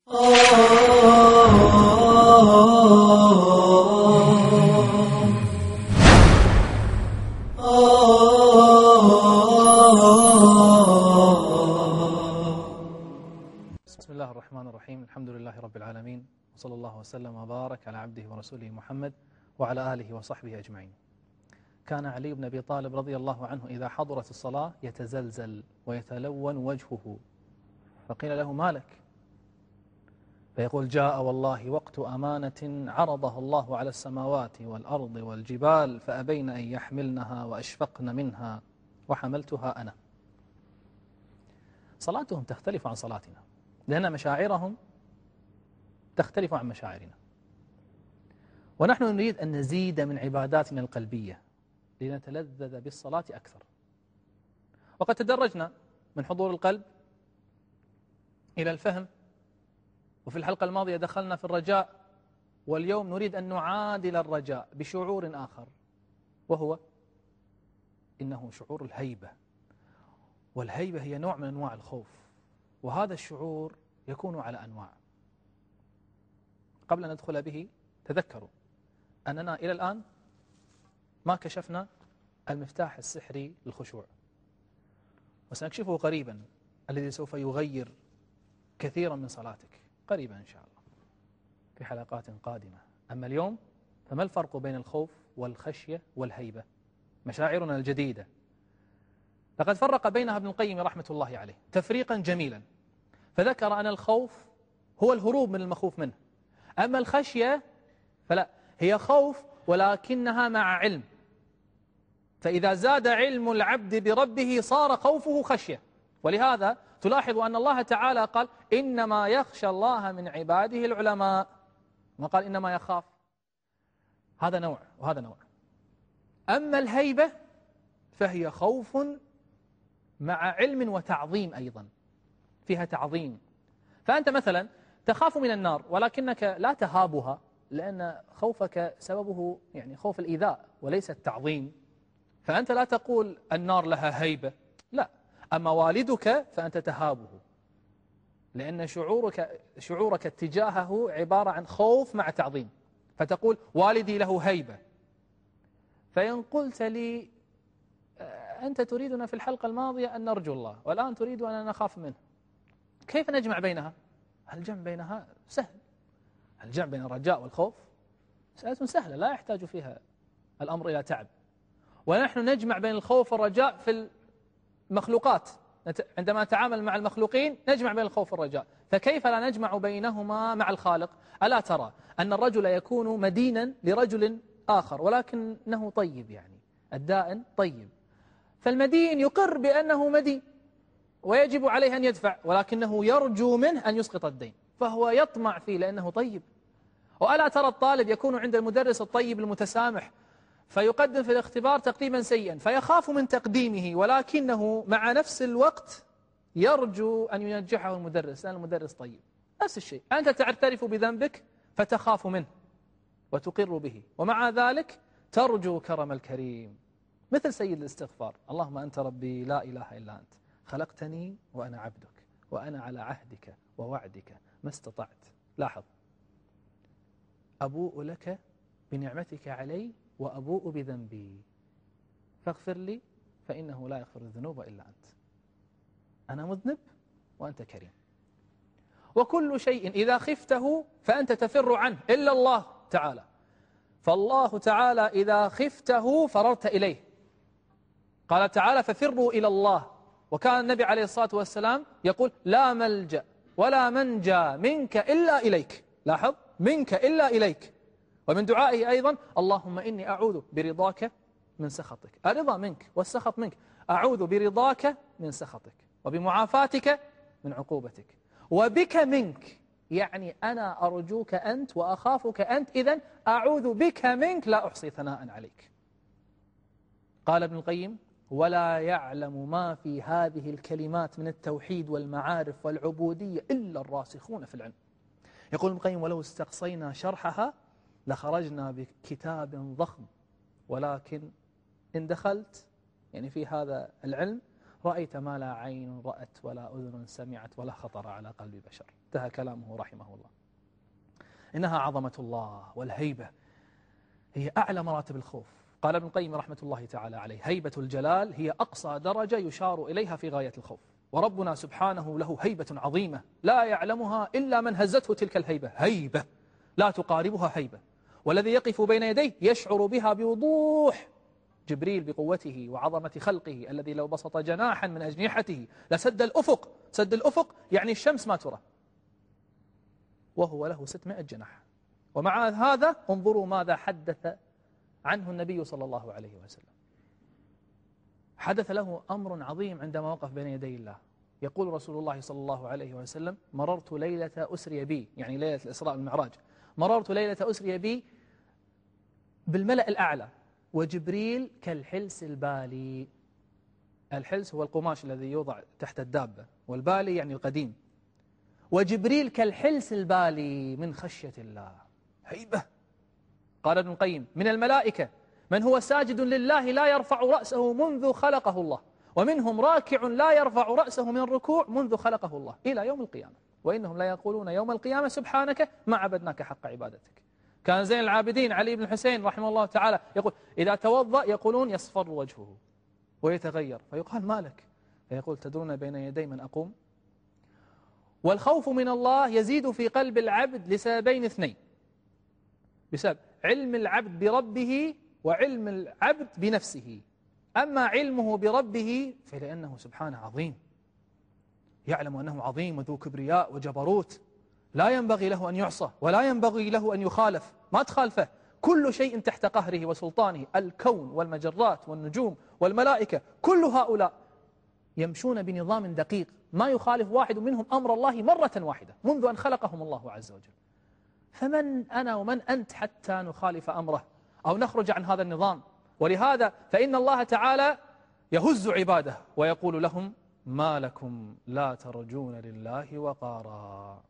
بسم الله الرحمن الرحيم. الحمد لله رب العالمين، وصلى الله وسلم وبارك على عبده ورسوله محمد وعلى آله وصحبه أجمعين. كان علي بن أبي طالب رضي الله عنه إذا حضرت الصلاة يتزلزل ويتلون وجهه، فقيل له: ما لك؟ فيقول: جاء والله وقت أمانة عرضها الله على السماوات والأرض والجبال فأبين أن يحملنها وأشفقن منها وحملتها أنا. صلاتهم تختلف عن صلاتنا، لأن مشاعرهم تختلف عن مشاعرنا، ونحن نريد أن نزيد من عباداتنا القلبية لنتلذذ بالصلاة أكثر. وقد تدرجنا من حضور القلب إلى الفهم، وفي الحلقة الماضية دخلنا في الرجاء، واليوم نريد أن نعادل الرجاء بشعور آخر، وهو إنه شعور الهيبة. والهيبة هي نوع من أنواع الخوف، وهذا الشعور يكون على أنواع. قبل أن ندخل به تذكروا أننا إلى الآن ما كشفنا المفتاح السحري للخشوع، وسنكشفه قريبا، الذي سوف يغير كثيرا من صلاتك قريبا إن شاء الله في حلقات قادمة. أما اليوم فما الفرق بين الخوف والخشية والهيبة؟ مشاعرنا الجديدة لقد فرق بينها ابن القيم رحمة الله عليه تفريقا جميلا، فذكر أن الخوف هو الهروب من المخوف منه، أما الخشية فلا، هي خوف ولكنها مع علم، فإذا زاد علم العبد بربه صار خوفه خشية. ولهذا تلاحظ أن الله تعالى قال: إنما يخشى الله من عباده العلماء، ما قال إنما يخاف. هذا نوع وهذا نوع. أما الهيبة فهي خوف مع علم وتعظيم، أيضا فيها تعظيم. فأنت مثلا تخاف من النار ولكنك لا تهابها، لأن خوفك سببه يعني خوف الإيذاء وليس التعظيم، فأنت لا تقول النار لها هيبة، لا. أما والدك فأنت تهابه، لأن شعورك اتجاهه عبارة عن خوف مع تعظيم، فتقول والدي له هيبة. فإن قلت لي أنت تريدنا في الحلقة الماضية أن نرجو الله، والآن تريد أن نخاف منه، كيف نجمع بينها؟ الجمع بينها سهل، الجمع بين الرجاء والخوف مسألة سهلة لا يحتاج فيها الأمر إلى تعب. ونحن نجمع بين الخوف والرجاء في المخلوقات، عندما نتعامل مع المخلوقين نجمع بين الخوف والرجاء، فكيف لا نجمع بينهما مع الخالق؟ ألا ترى أن الرجل يكون مدينا لرجل آخر ولكنه طيب، يعني الدائن طيب، فالمدين يقر بأنه مدين ويجب عليه أن يدفع، ولكنه يرجو منه أن يسقط الدين، فهو يطمع فيه لأنه طيب. وألا ترى الطالب يكون عند المدرس الطيب المتسامح فيقدم في الاختبار تقديما سيئا فيخاف من تقديمه، ولكنه مع نفس الوقت يرجو أن ينجحه المدرس لأن المدرس طيب. نفس الشيء، أنت تعترف بذنبك فتخاف منه وتقر به، ومع ذلك ترجو كرم الكريم، مثل سيد الاستغفار: اللهم أنت ربي لا إله إلا أنت، خلقتني وأنا عبدك، وأنا على عهدك ووعدك ما استطعت. لاحظ: أبوء لك بنعمتك علي وأبوء بذنبي فاغفر لي فإنه لا يغفر الذنوب إلا أنت. أنا مذنب وأنت كريم. وكل شيء إذا خفته فأنت تفر عنه إلا الله تعالى، فالله تعالى إذا خفته فررت إليه. قال تعالى: ففروا إلى الله. وكان النبي عليه الصلاة والسلام يقول: لا ملجأ ولا منجى منك إلا إليك. لاحظ: منك إلا إليك. ومن دعائه أيضا: اللهم إني أعوذ برضاك من سخطك. الرضا منك والسخط منك، أعوذ برضاك من سخطك وبمعافاتك من عقوبتك وبك منك، يعني أنا أرجوك أنت وأخافك أنت، إذن أعوذ بك منك لا أحصي ثناء عليك. قال ابن القيم: ولا يعلم ما في هذه الكلمات من التوحيد والمعارف والعبودية إلا الراسخون في العلم. يقول ابن القيم: ولو استقصينا شرحها لخرجنا بكتاب ضخم، ولكن إن دخلت يعني في هذا العلم رأيت ما لا عين رأت ولا أذن سمعت ولا خطر على قلب بشر. انتهى كلامه رحمه الله. إنها عظمة الله والهيبة هي أعلى مراتب الخوف. قال ابن القيم رحمة الله تعالى عليه: هيبة الجلال هي أقصى درجة يشار إليها في غاية الخوف. وربنا سبحانه له هيبة عظيمة لا يعلمها إلا من هزته تلك الهيبة، هيبة لا تقاربها هيبة، والذي يقف بين يديه يشعر بها بوضوح. جبريل بقوته وعظمة خلقه الذي لو بسط جناحا من أجنحته لسد الأفق، سد الأفق يعني الشمس ما ترى، وهو له 600 جناح. ومع هذا انظروا ماذا حدث عنه النبي صلى الله عليه وسلم. حدث له أمر عظيم عندما وقف بين يدي الله. يقول رسول الله صلى الله عليه وسلم: مررت ليلة أسري بي، يعني ليلة الإسراء والمعراج، مررت ليلة أسري بي بالملأ الأعلى وجبريل كالحلس البالي. الحلس هو القماش الذي يوضع تحت الدابة، والبالي يعني القديم. وجبريل كالحلس البالي من خشية الله، هيبة. قال ابن القيم: من الملائكة من هو ساجد لله لا يرفع رأسه منذ خلقه الله، ومنهم راكع لا يرفع رأسه من الركوع منذ خلقه الله إلى يوم القيامة، وإنهم لا يقولون يوم القيامة سبحانك ما عبدناك حق عبادتك. كان زين العابدين علي بن الحسين رحمه الله تعالى يقول: إذا توضأ يقولون يصفر وجهه ويتغير، فيقال: مالك؟ فيقول: تدرون بين يدي من أقوم؟ والخوف من الله يزيد في قلب العبد لسببين اثنين: بسبب علم العبد بربه وعلم العبد بنفسه. أما علمه بربه فلأنه سبحانه عظيم، يعلم أنه عظيم وذو كبرياء وجبروت، لا ينبغي له أن يعصى ولا ينبغي له أن يخالف، ما تخالفه، كل شيء تحت قهره وسلطانه، الكون والمجرات والنجوم والملائكة، كل هؤلاء يمشون بنظام دقيق ما يخالف واحد منهم أمر الله مرة واحدة منذ أن خلقهم الله عز وجل. فمن أنا ومن أنت حتى نخالف أمره أو نخرج عن هذا النظام؟ ولهذا فإن الله تعالى يهز عباده ويقول لهم: ما لكم لا ترجون لله وقارا.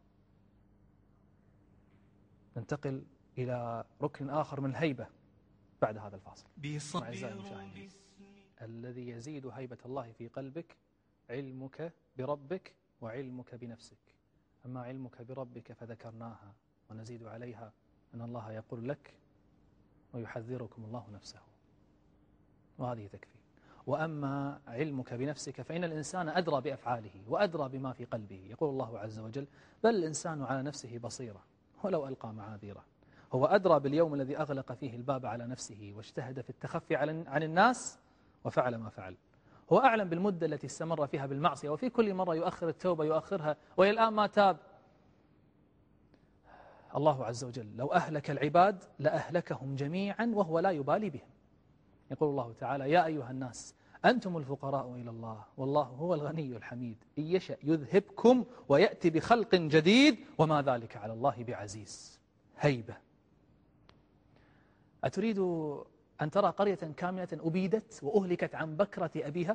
ننتقل إلى ركن آخر من الهيبة بعد هذا الفاصل. أعزائي المشاهدين، الذي يزيد هيبة الله في قلبك علمك بربك وعلمك بنفسك. أما علمك بربك فذكرناها ونزيد عليها أن الله يقول لك ويحذركم الله نفسه، وهذه تكفي. وأما علمك بنفسك فإن الإنسان أدرى بأفعاله وأدرى بما في قلبه. يقول الله عز وجل: بل الإنسان على نفسه بصيرة ولو ألقى معاذيره. هو أدرى باليوم الذي أغلق فيه الباب على نفسه واجتهد في التخفي عن الناس وفعل ما فعل. هو أعلم بالمدة التي استمر فيها بالمعصية، وفي كل مرة يؤخر التوبة يؤخرها وإلى الآن ما تاب. الله عز وجل لو أهلك العباد لأهلكهم جميعا وهو لا يبالي بهم. يقول الله تعالى: يا أيها الناس أنتم الفقراء إلى الله والله هو الغني الحميد إن يشأ يذهبكم ويأتي بخلق جديد وما ذلك على الله بعزيز. هيبة. أتريد أن ترى قرية كاملة أبيدت وأهلكت عن بكرة أبيها؟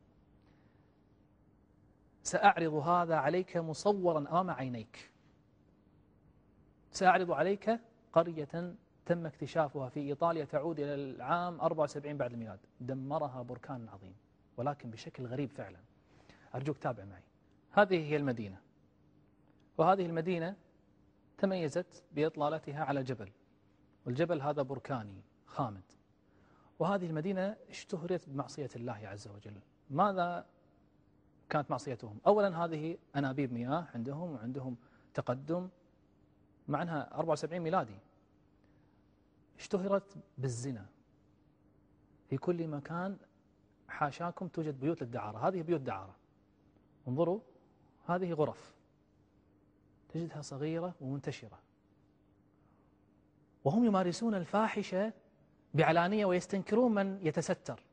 سأعرض هذا عليك مصورا أمام عينيك. سأعرض عليك قرية تم اكتشافها في إيطاليا تعود إلى العام 74 بعد الميلاد، دمرها بركان عظيم ولكن بشكل غريب فعلا. أرجوك تابع معي. هذه هي المدينة، وهذه المدينة تميزت بإطلالتها على جبل، والجبل هذا بركاني خامد. وهذه المدينة اشتهرت بمعصية الله عز وجل. ماذا كانت معصيتهم؟ أولا هذه أنابيب مياه عندهم، وعندهم تقدم مع أنها 74 ميلادي. اشتهرت بالزنا في كل مكان، حاشاكم توجد بيوت للدعارة. هذه بيوت دعارة. انظروا، هذه غرف تجدها صغيرة ومنتشرة، وهم يمارسون الفاحشة بعلانية ويستنكرون من يتستر.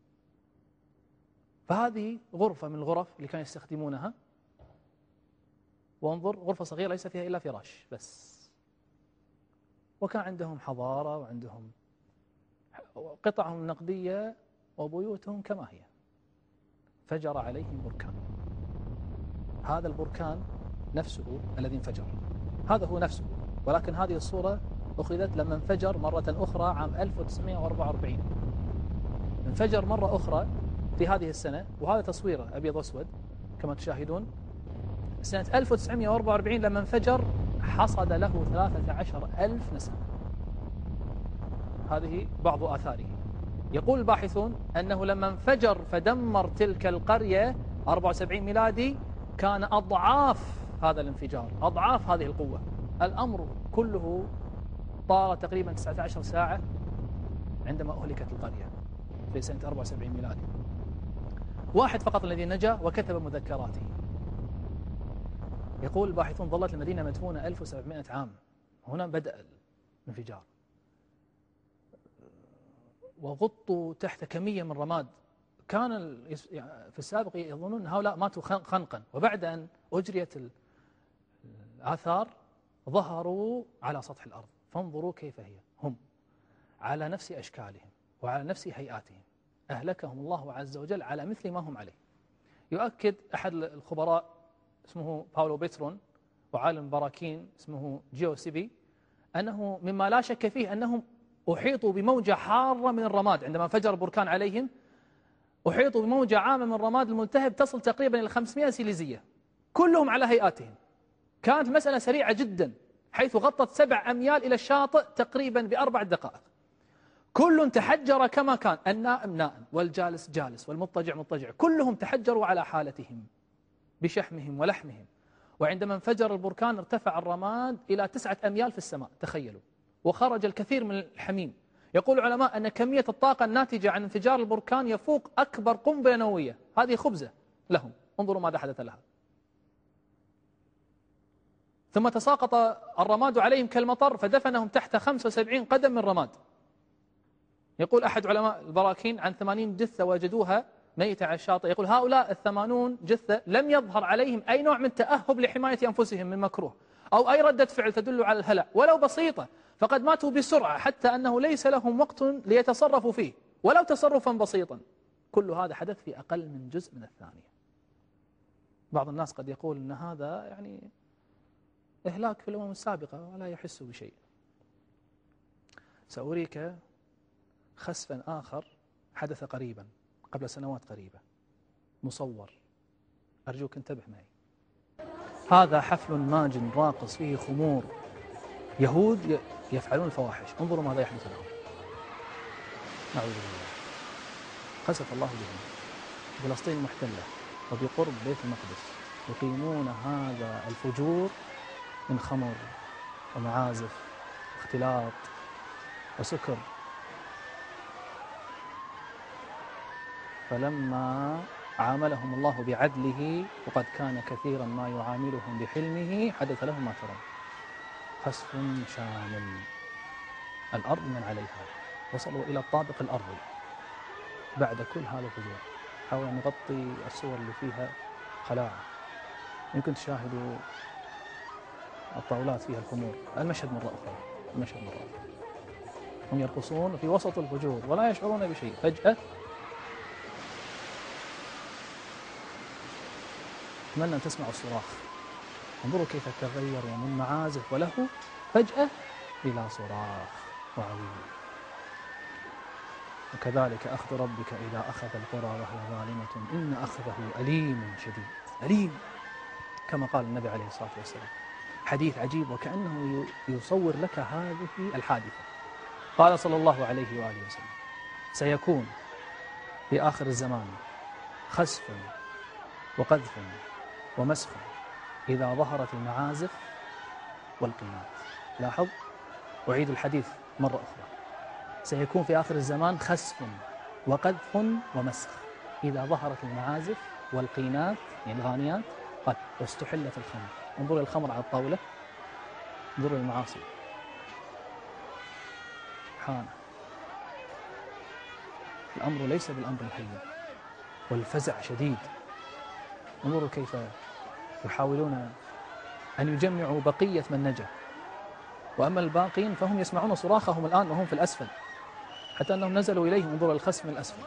فهذه غرفة من الغرف اللي كانوا يستخدمونها، وانظر غرفة صغيرة ليس فيها إلا فراش بس، وكان عندهم حضارة وعندهم قطعهم النقدية وبيوتهم كما هي. فجر عليهم بركان. هذا البركان نفسه الذي انفجر، هذا هو نفسه، ولكن هذه الصورة أخذت لما انفجر مرة أخرى عام 1944. انفجر مرة أخرى في هذه السنة، وهذا تصويره أبيض وأسود كما تشاهدون، سنة 1944 لما انفجر حصد له 13,000 نسمة. هذه بعض آثاره. يقول الباحثون أنه لما انفجر فدمر تلك القرية 74 ميلادي كان أضعاف هذا الانفجار، أضعاف هذه القوة. الأمر كله طال تقريبا 19 ساعة عندما أهلكت القرية في سنة 74 ميلادي. واحد فقط الذي نجا وكتب مذكراته. يقول الباحثون ظلت المدينة مدفونة 1700 عام، هنا بدأ الانفجار، وغطوا تحت كمية من الرماد. كان في السابق يظنون أن هؤلاء ماتوا خنقا، وبعد أن أجريت الآثار ظهروا على سطح الأرض. فانظروا كيف هي، هم على نفس أشكالهم وعلى نفس هيئاتهم، أهلكهم الله عز وجل على مثل ما هم عليه. يؤكد أحد الخبراء اسمه باولو بيترون وعالم براكين اسمه جيوسيبي أنه مما لا شك فيه أنهم أحيطوا بموجة حارة من الرماد. عندما انفجر البركان عليهم أحيطوا بموجة عامة من الرماد الملتهب تصل تقريبا إلى 500 سيليزية، كلهم على هيئاتهم. كانت المسألة سريعة جدا، حيث غطت 7 أميال إلى الشاطئ تقريبا ب4 دقائق. كل تحجر كما كان، النائم نائم والجالس جالس والمضطجع مضطجع، كلهم تحجروا على حالتهم بشحمهم ولحمهم. وعندما انفجر البركان ارتفع الرماد إلى 9 أميال في السماء، تخيلوا، وخرج الكثير من الحميم. يقول العلماء أن كمية الطاقة الناتجة عن انفجار البركان يفوق أكبر قنبلة نووية. هذه خبزة لهم، انظروا ماذا حدث لها. ثم تساقط الرماد عليهم كالمطر فدفنهم تحت 75 قدم من رماد. يقول أحد علماء البراكين عن 80 جثة وجدوها ميتة على الشاطئ. يقول هؤلاء 80 جثة لم يظهر عليهم أي نوع من تأهب لحماية أنفسهم من مكروه أو أي ردة فعل تدل على الهلع ولو بسيطة، فقد ماتوا بسرعة حتى أنه ليس لهم وقت ليتصرفوا فيه ولو تصرفا بسيطا. كل هذا حدث في أقل من جزء من الثانية. بعض الناس قد يقول أن هذا يعني إهلاك في الأمم السابقة ولا يحس بشيء. سأريك خسفا آخر حدث قريبا قبل سنوات قريبة، مصور، أرجوك انتبه معي. هذا حفل ماج راقص فيه خمور، يهود يفعلون الفواحش. انظروا ماذا يحدث لهم، نعوذ بالله، خسف الله بهم. فلسطين محتلة وبقرب بيت المقدس يقيمون هذا الفجور من خمر ومعازف واختلاط وسكر. فلما عاملهم الله بعدله وقد كان كثيرا ما يعاملهم بحلمه حدث لهم ما ترون، خسف شامل. الأرض من عليها، وصلوا إلى الطابق الأرضي بعد كل هذا الفجور. حاول أن نغطي الصور اللي فيها خلاعة، يمكن تشاهدوا الطاولات فيها الخمور. المشهد مرة أخرى، المشهد مرة أخرى، هم يرقصون في وسط الفجور ولا يشعرون بشيء. فجأة أتمنى أن تسمعوا الصراخ، انظروا كيف تغير ومن معازف وله فجأة إلى صراخ وعويل. وكذلك أخذ ربك إذا أخذ القرى وهي ظالمة إن أخذه أليم شديد. أليم كما قال النبي عليه الصلاة والسلام، حديث عجيب وكأنه يصور لك هذه الحادثة. قال صلى الله عليه وآله وسلم سيكون في آخر الزمان خسف وقذف ومسخ إذا ظهرت المعازف والقينات. لاحظ، أعيد الحديث مرة أخرى، سيكون في آخر الزمان خسف وقذف ومسخ إذا ظهرت المعازف والقينات، يعني الغانيات، قال واستحلت الخمر. انظروا الخمر على الطاولة، انظروا المعاصي، سبحانه. الأمر ليس بالأمر الهين والفزع شديد. انظروا كيف يحاولون أن يجمعوا بقية من نجا، وأما الباقين فهم يسمعون صراخهم الآن وهم في الأسفل، حتى أنهم نزلوا إليهم. انظروا الخسف من الأسفل،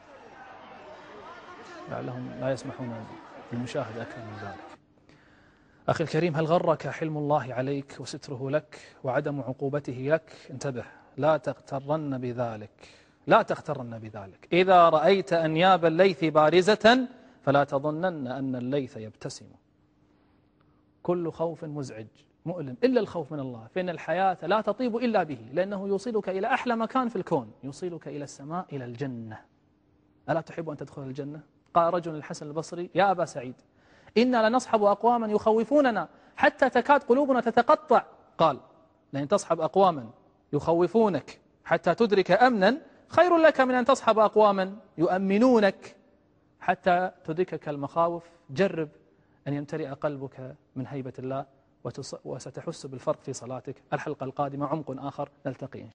لعلهم لا يسمحون بالمشاهدة أكثر من ذلك. أخي الكريم، هل غرك حلم الله عليك وستره لك وعدم عقوبته لك؟ انتبه، لا تغترن بذلك، لا تغترن بذلك. إذا رأيت أنياب الليث بارزة فلا تظنن أن الليث يبتسم. كل خوف مزعج مؤلم إلا الخوف من الله، فإن الحياة لا تطيب إلا به، لأنه يوصلك إلى أحلى مكان في الكون، يوصلك إلى السماء، إلى الجنة. ألا تحب أن تدخل الجنة؟ قال رجل الحسن البصري: يا أبا سعيد، إنا لنصحب أقواما يخوفوننا حتى تكاد قلوبنا تتقطع. قال: لأن تصحب أقواما يخوفونك حتى تدرك أمنا خير لك من أن تصحب أقواما يؤمنونك حتى تدركك المخاوف. جرب أن يمتلئ قلبك من هيبة الله وستحس بالفرق في صلاتك. الحلقة القادمة عمق آخر، نلتقي.